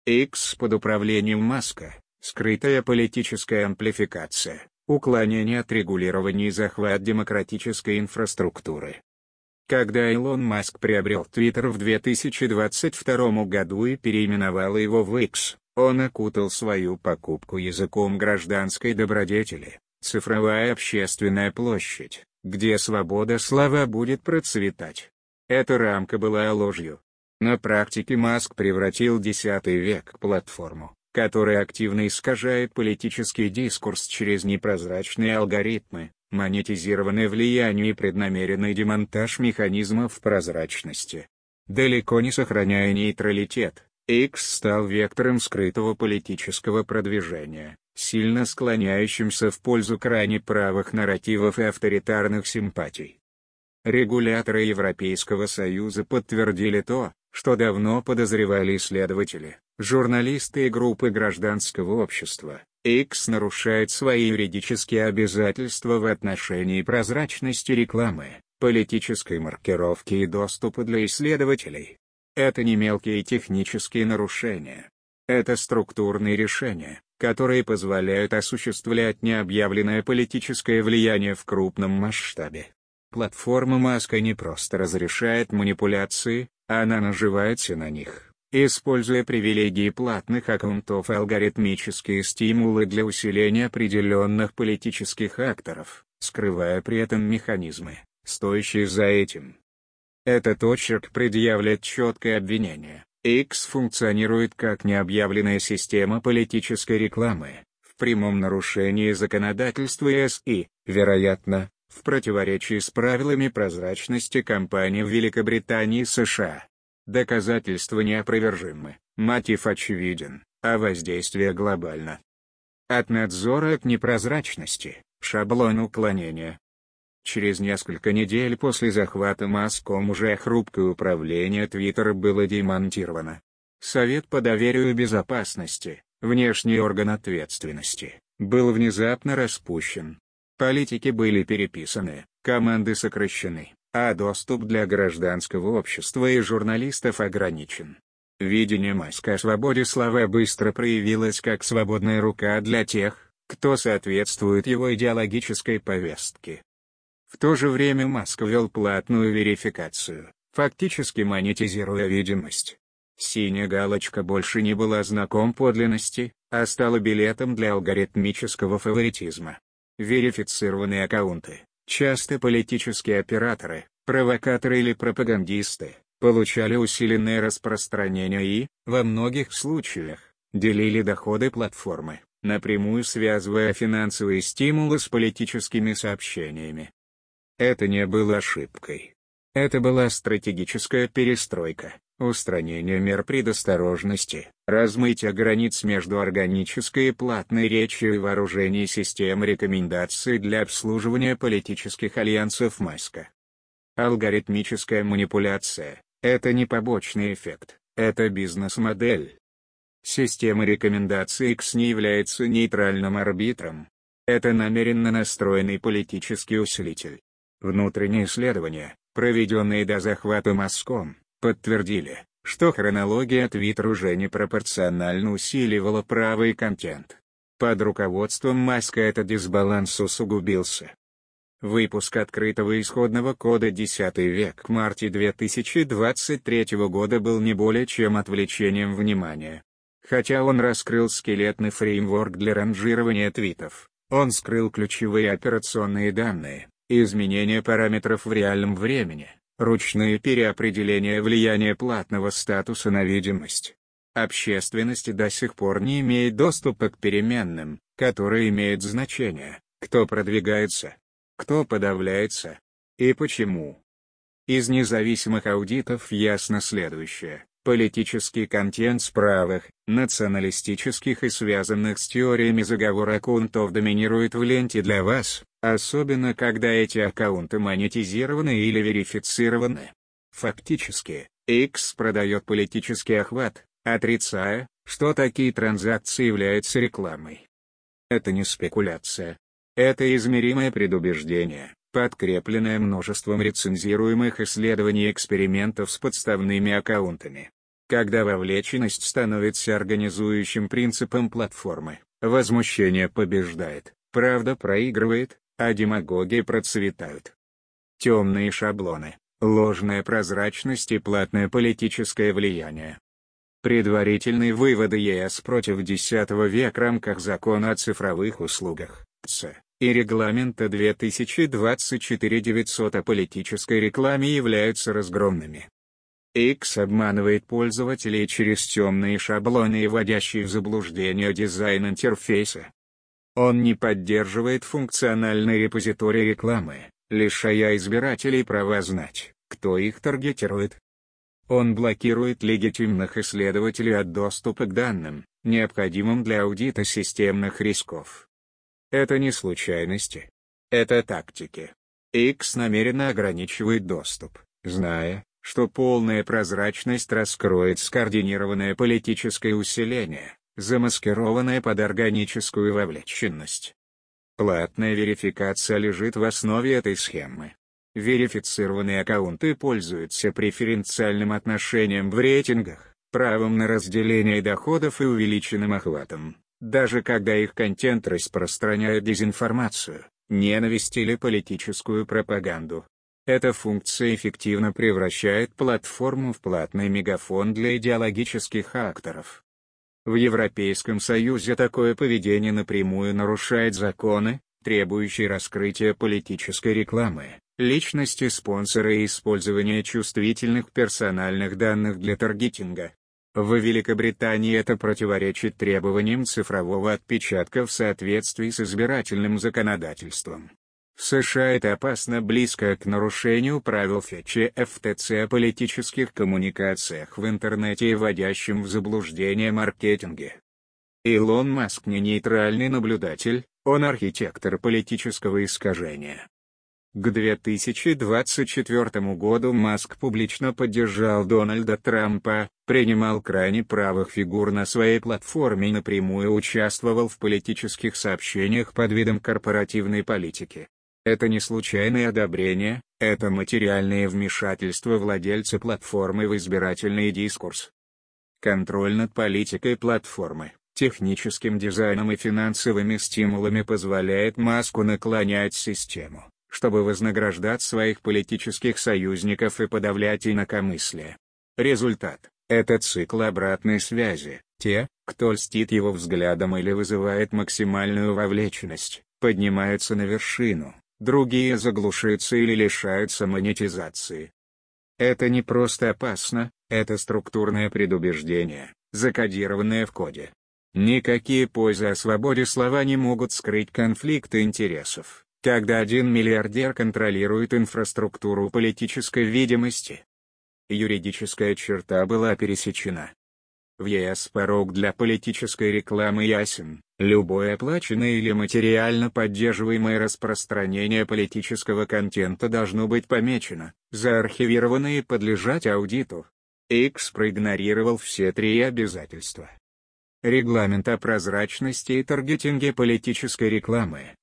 X под управлением Маска, скрытая политическая амплификация, уклонение от регулирования и захват демократической инфраструктуры. Когда Илон Маск приобрел Twitter в 2022 году и переименовал его в X, он окутал свою покупку языком гражданской добродетели, цифровая общественная площадь, где свобода слова будет процветать. Эта рамка была ложью. На практике Маск превратил 10 век в платформу, которая активно искажает политический дискурс через непрозрачные алгоритмы, монетизированное влияние и преднамеренный демонтаж механизмов прозрачности. Далеко не сохраняя нейтралитет, X стал вектором скрытого политического продвижения, сильно склоняющимся в пользу крайне правых нарративов и авторитарных симпатий. Регуляторы Европейского Союза подтвердили то, что давно подозревали исследователи, журналисты и группы гражданского общества. X нарушает свои юридические обязательства в отношении прозрачности рекламы, политической маркировки и доступа для исследователей. Это не мелкие технические нарушения. Это структурные решения, которые позволяют осуществлять необъявленное политическое влияние в крупном масштабе. Платформа Маска не просто разрешает манипуляции, она наживается на них, используя привилегии платных аккаунтов и алгоритмические стимулы для усиления определенных политических акторов, скрывая при этом механизмы, стоящие за этим. Этот очерк предъявляет четкое обвинение. X функционирует как необъявленная система политической рекламы, в прямом нарушении законодательства ЕС и, вероятно, в противоречии с правилами прозрачности компаний в Великобритании и США. Доказательства неопровержимы, мотив очевиден, а воздействие глобально. От надзора к непрозрачности, шаблон уклонения. Через несколько недель после захвата Маском уже хрупкое управление Twitter было демонтировано. Совет по доверию и безопасности, внешний орган ответственности, был внезапно распущен. Политики были переписаны, команды сокращены, а доступ для гражданского общества и журналистов ограничен. Видение Маска о свободе слова быстро проявилось как свободная рука для тех, кто соответствует его идеологической повестке. В то же время Маск ввел платную верификацию, фактически монетизируя видимость. Синяя галочка больше не была знаком подлинности, а стала билетом для алгоритмического фаворитизма. Верифицированные аккаунты, часто политические операторы, провокаторы или пропагандисты, получали усиленное распространение и, во многих случаях, делили доходы платформы, напрямую связывая финансовые стимулы с политическими сообщениями. Это не было ошибкой. Это была стратегическая перестройка, устранение мер предосторожности, размытие границ между органической и платной речью и вооружение систем рекомендаций для обслуживания политических альянсов Маска. Алгоритмическая манипуляция – это не побочный эффект, это бизнес-модель. Система рекомендаций X не является нейтральным арбитром. Это намеренно настроенный политический усилитель. Внутренние исследования, проведенные до захвата Маском, подтвердили, что хронология Twitter уже непропорционально усиливала правый контент. Под руководством Маска этот дисбаланс усугубился. Выпуск открытого исходного кода 10 век в марте 2023 года был не более чем отвлечением внимания. Хотя он раскрыл скелетный фреймворк для ранжирования твитов, он скрыл ключевые операционные данные, изменения параметров в реальном времени, ручные переопределения влияния платного статуса на видимость. Общественность до сих пор не имеет доступа к переменным, которые имеют значение, кто продвигается, кто подавляется, и почему. Из независимых аудитов ясно следующее. Политический контент с правых, националистических и связанных с теориями заговора аккаунтов доминирует в ленте для вас, особенно когда эти аккаунты монетизированы или верифицированы. Фактически, X продает политический охват, отрицая, что такие транзакции являются рекламой. Это не спекуляция. Это измеримое предубеждение, подкрепленное множеством рецензируемых исследований и экспериментов с подставными аккаунтами. Когда вовлеченность становится организующим принципом платформы, возмущение побеждает, правда проигрывает, а демагогии процветают. Темные шаблоны, ложная прозрачность и платное политическое влияние. Предварительные выводы ЕС против X века в рамках Закона о цифровых услугах, Ц, и Регламента 2024/900 о политической рекламе являются разгромными. X обманывает пользователей через темные шаблоны и вводящие в заблуждение дизайн интерфейса. Он не поддерживает функциональный репозиторий рекламы, лишая избирателей права знать, кто их таргетирует. Он блокирует легитимных исследователей от доступа к данным, необходимым для аудита системных рисков. Это не случайности. Это тактики. X намеренно ограничивает доступ, зная, что полная прозрачность раскроет скоординированное политическое усиление, замаскированное под органическую вовлеченность. Платная верификация лежит в основе этой схемы. Верифицированные аккаунты пользуются преференциальным отношением в рейтингах, правом на разделение доходов и увеличенным охватом, даже когда их контент распространяет дезинформацию, ненависть или политическую пропаганду. Эта функция эффективно превращает платформу в платный мегафон для идеологических акторов. В Европейском Союзе такое поведение напрямую нарушает законы, требующие раскрытия политической рекламы, личности спонсора и использования чувствительных персональных данных для таргетинга. В Великобритании это противоречит требованиям цифрового отпечатка в соответствии с избирательным законодательством. В США это опасно близко к нарушению правил ФЧ-ФТЦ о политических коммуникациях в интернете и вводящем в заблуждение маркетинге. Илон Маск не нейтральный наблюдатель, он архитектор политического искажения. К 2024 году Маск публично поддержал Дональда Трампа, принимал крайне правых фигур на своей платформе и напрямую участвовал в политических сообщениях под видом корпоративной политики. Это не случайное одобрение, это материальное вмешательство владельца платформы в избирательный дискурс. Контроль над политикой платформы, техническим дизайном и финансовыми стимулами позволяет Маску наклонять систему, чтобы вознаграждать своих политических союзников и подавлять инакомыслие. Результат – это цикл обратной связи. Те, кто льстит его взглядом или вызывает максимальную вовлеченность, поднимаются на вершину, другие заглушаются или лишаются монетизации. Это не просто опасно, это структурное предубеждение, закодированное в коде. Никакие позы о свободе слова не могут скрыть конфликты интересов, когда один миллиардер контролирует инфраструктуру политической видимости. Юридическая черта была пересечена. В ЕС порог для политической рекламы ясен: любое оплаченное или материально поддерживаемое распространение политического контента должно быть помечено, заархивировано и подлежать аудиту. X проигнорировал все три обязательства. Регламент о прозрачности и таргетинге политической рекламы,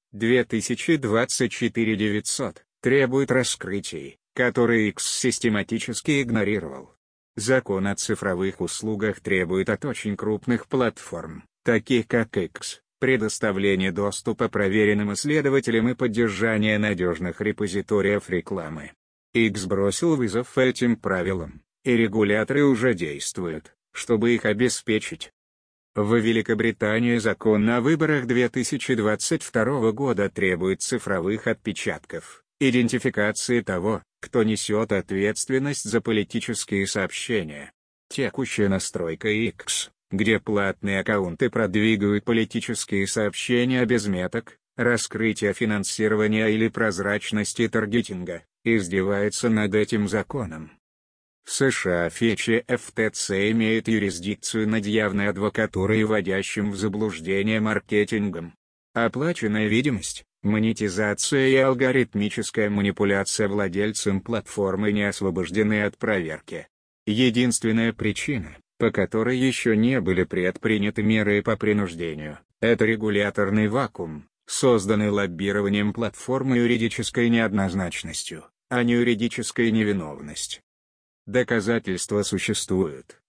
2024/900, требует раскрытий, которые X систематически игнорировал. Закон о цифровых услугах требует от очень крупных платформ, таких как X, предоставления доступа проверенным исследователям и поддержания надежных репозиториев рекламы. X бросил вызов этим правилам, и регуляторы уже действуют, чтобы их обеспечить. В Великобритании закон на выборах 2022 года требует цифровых отпечатков, идентификации того, кто несет ответственность за политические сообщения. Текущая настройка X, где платные аккаунты продвигают политические сообщения без меток, раскрытия финансирования или прозрачности таргетинга, издевается над этим законом. В США ФЧ-ФТЦ имеет юрисдикцию над явной адвокатурой и вводящим в заблуждение маркетингом. Оплаченная видимость, монетизация и алгоритмическая манипуляция владельцем платформы не освобождены от проверки. Единственная причина, по которой еще не были предприняты меры по принуждению, это регуляторный вакуум, созданный лоббированием платформы юридической неоднозначностью, а не юридической невиновность. Доказательства существуют.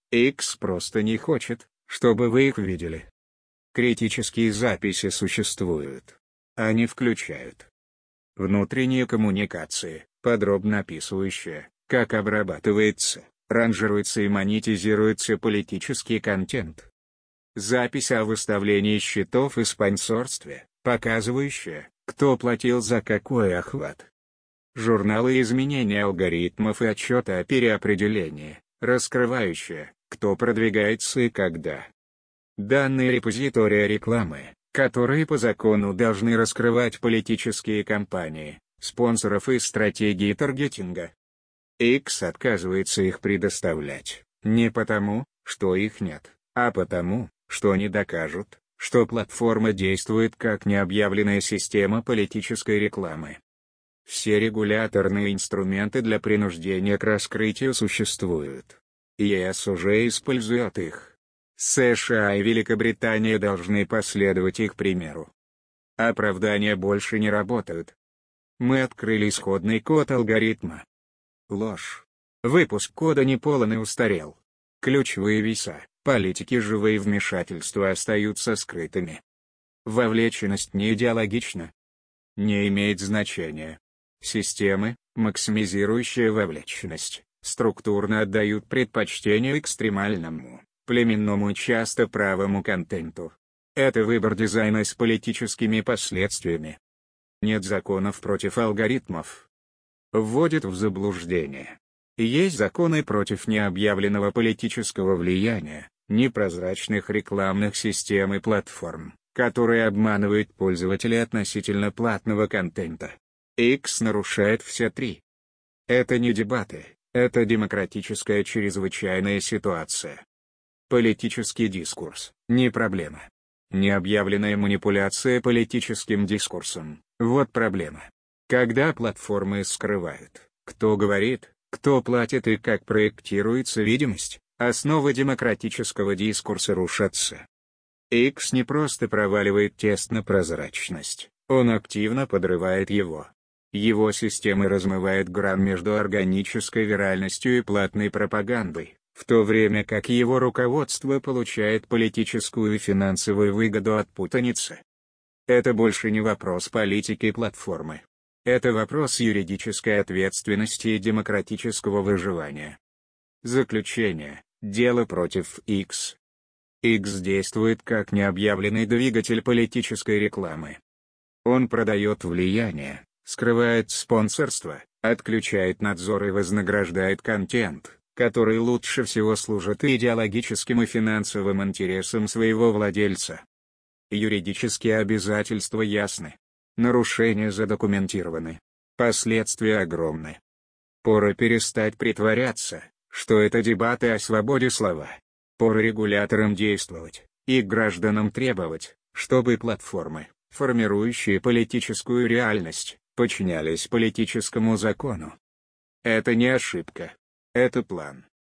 X просто не хочет, чтобы вы их видели. Критические записи существуют. Они включают внутренние коммуникации, подробно описывающие, как обрабатывается, ранжируется и монетизируется политический контент. Запись о выставлении счетов и спонсорстве, показывающая, кто платил за какой охват. Журналы изменения алгоритмов и отчеты о переопределении, раскрывающие, кто продвигается и когда. Данные репозитория рекламы, которые по закону должны раскрывать политические кампании, спонсоров и стратегии таргетинга. X отказывается их предоставлять, не потому, что их нет, а потому, что они докажут, что платформа действует как необъявленная система политической рекламы. Все регуляторные инструменты для принуждения к раскрытию существуют. ЕС уже использует их. США и Великобритания должны последовать их примеру. Оправдания больше не работают. Мы открыли исходный код алгоритма. Ложь. Выпуск кода не полон и устарел. Ключевые веса, политики живые вмешательства остаются скрытыми. Вовлеченность не идеологична. Не имеет значения. Системы, максимизирующие вовлеченность, структурно отдают предпочтение экстремальному, племенному и часто правому контенту. Это выбор дизайна с политическими последствиями. Нет законов против алгоритмов. Вводит в заблуждение. Есть законы против необъявленного политического влияния, непрозрачных рекламных систем и платформ, которые обманывают пользователей относительно платного контента. X нарушает все три. Это не дебаты, это демократическая чрезвычайная ситуация. Политический дискурс – не проблема. Необъявленная манипуляция политическим дискурсом – вот проблема. Когда платформы скрывают, кто говорит, кто платит и как проектируется видимость, основы демократического дискурса рушатся. X не просто проваливает тест на прозрачность, он активно подрывает его. Его системы размывают грань между органической виральностью и платной пропагандой, в то время как его руководство получает политическую и финансовую выгоду от путаницы. Это больше не вопрос политики платформы. Это вопрос юридической ответственности и демократического выживания. Заключение. Дело против X. X действует как необъявленный двигатель политической рекламы. Он продает влияние, скрывает спонсорство, отключает надзор и вознаграждает контент, который лучше всего служит идеологическим и финансовым интересам своего владельца. Юридические обязательства ясны. Нарушения задокументированы. Последствия огромны. Пора перестать притворяться, что это дебаты о свободе слова. Пора регуляторам действовать, и гражданам требовать, чтобы платформы, формирующие политическую реальность, подчинялись политическому закону. Это не ошибка. Это план.